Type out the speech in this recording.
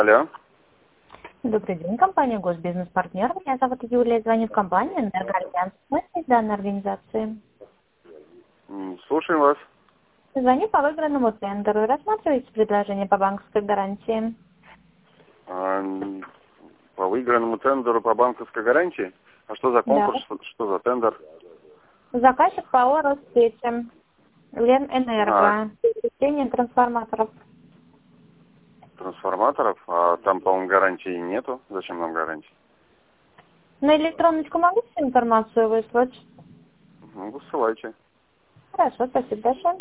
Алло. Добрый день, компания «Госбизнес-партнер». Меня зовут Юлия, звоню в компанию «Энергоальянс». Мы из данной организации. Слушаем вас. Звоню по выигранному тендеру. Рассматриваете предложение по банковской гарантии? По выигранному тендеру по банковской гарантии? А что за Да. конкурс, что за тендер? Заказчик ПАО «Россети». Ленэнерго. Перечисление трансформаторов. Трансформаторов? А там, по-моему, гарантии нету. Зачем нам гарантии? На электроночку могу всю информацию выслать? Ну, высылайте. Хорошо, спасибо большое.